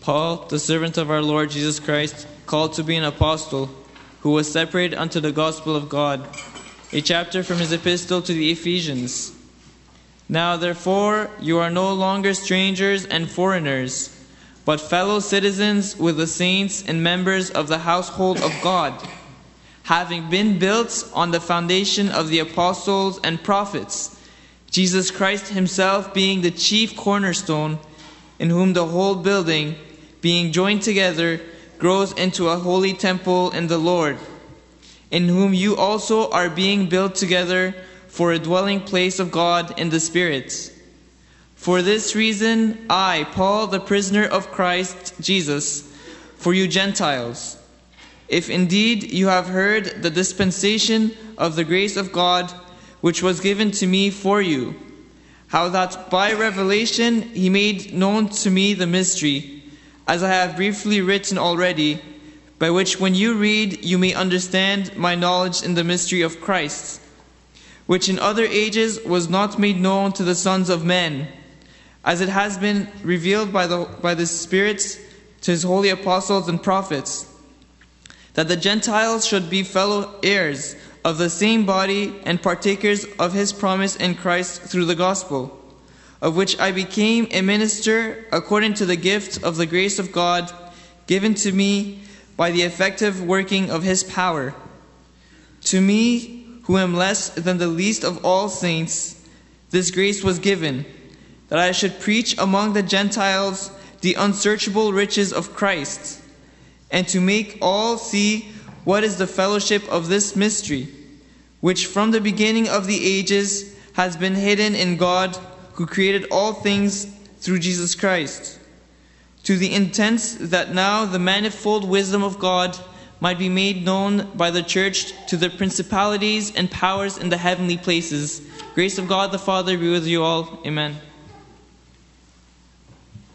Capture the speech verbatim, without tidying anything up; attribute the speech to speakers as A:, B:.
A: Paul, the servant of our Lord Jesus Christ, called to be an apostle, who was separated unto the gospel of God. A chapter from his epistle to the Ephesians. Now therefore you are no longer strangers and foreigners, but fellow citizens with the saints and members of the household of God, having been built on the foundation of the apostles and prophets, Jesus Christ himself being the chief cornerstone, in whom the whole building, being joined together, grows into a holy temple in the Lord, in whom you also are being built together for a dwelling place of God in the Spirit. For this reason, I, Paul, the prisoner of Christ Jesus, for you Gentiles, if indeed you have heard the dispensation of the grace of God, which was given to me for you, how that by revelation he made known to me the mystery, as I have briefly written already, by which when you read you may understand my knowledge in the mystery of Christ, which in other ages was not made known to the sons of men, as it has been revealed by the, by the Spirit to his holy apostles and prophets, that the Gentiles should be fellow heirs of the same body and partakers of his promise in Christ through the gospel, of which I became a minister according to the gift of the grace of God given to me by the effective working of his power. To me, who am less than the least of all saints, this grace was given, that I should preach among the Gentiles the unsearchable riches of Christ, and to make all see what is the fellowship of this mystery, which from the beginning of the ages has been hidden in God, who created all things through Jesus Christ, to the intent that now the manifold wisdom of God might be made known by the church to the principalities and powers in the heavenly places. Grace of God the Father be with you all. Amen.